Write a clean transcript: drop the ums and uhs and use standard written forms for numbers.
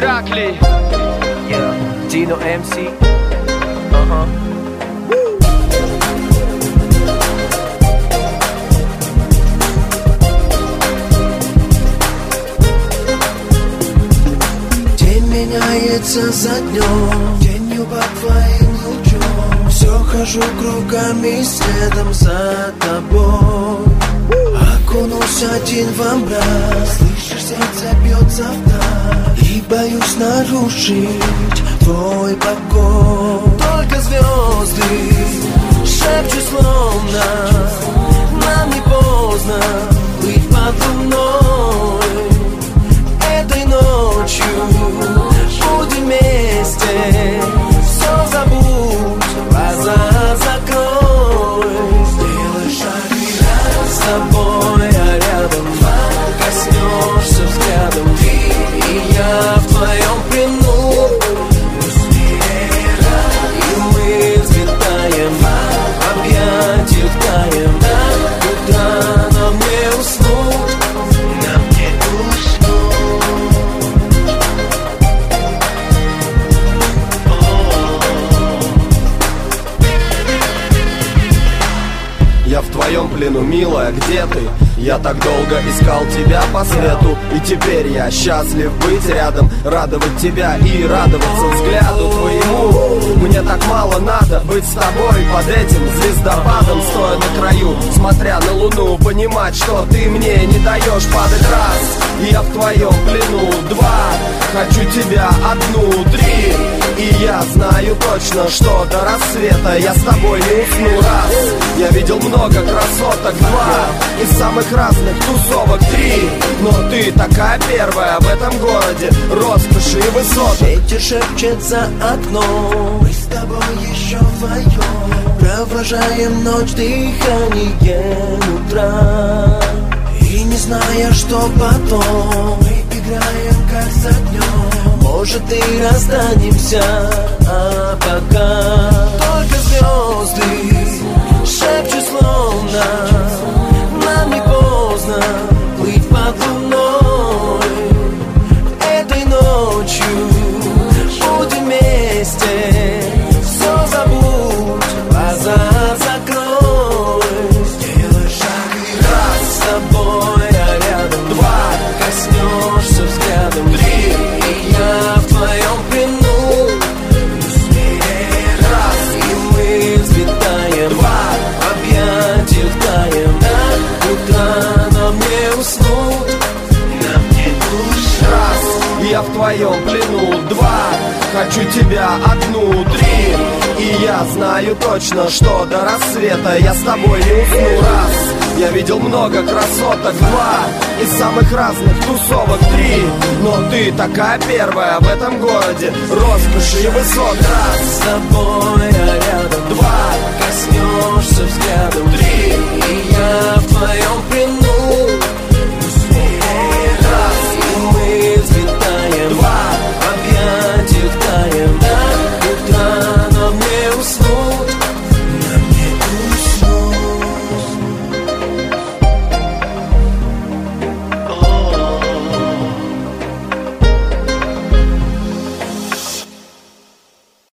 Ираклий. Dino MC. День меняется за днем, тенью под твоим лучом. Все хожу кругами следом за тобой. Окунусь один во мрак, слышишь, сердце бьется вдаль. И боюсь нарушить твой покой. Только звезды шепчут словно нам не поздно быть под луной. Этой ночью будем вместе. Все забудь, глаза закрой. Сделай шаг и раз с тобой, а рядом коснешься взглядом ты и я в твоем плену. И мы взлетаем, в объятиях таем. Куда нам не уснуть, нам не уснуть. Я в твоем плену, милая, где ты? Я так долго искал тебя по свету, и теперь я счастлив быть рядом, радовать тебя и радоваться взгляду твоему. Мне так мало надо быть с тобой под этим звездопадом, стоя на краю, смотря на луну, понимать, что ты мне не даешь падать. Раз, я в твоем плену. Два, хочу тебя. Одну, три, и я знаю точно, что до рассвета я с тобой не усну. Раз, я видел много красоток. Два, из самых разных тусовок. Три, но ты такая первая в этом городе, роскоши и высоток. Ветер шепчет за окном, мы с тобой еще вдвоем провожаем ночь дыханием утра. И не зная, что потом, мы играем как за днем. Может и расстанемся, а пока только звезды шепчут словно нам не поздно плыть под луной. Этой ночью будем вместе. Все забудь, глаза закрой. Сделай шаг и раз с тобой, а рядом. Два, коснешься взглядом. Три, и я в твоем плену. Раз, и мы взлетаем. Два, объятиях таем. Куда нам не уснуть, нам не уснуть. Раз, я в твоем плену. Два, хочу тебя. Одну, три, и я знаю точно, что до рассвета я с тобой не усну. Раз, я видел много красоток. Два, из самых разных тусовок. Три, но ты такая первая в этом городе, роскоши и высот. Раз, с тобой, а рядом. Два, коснешься взглядом. Три, и я в твоем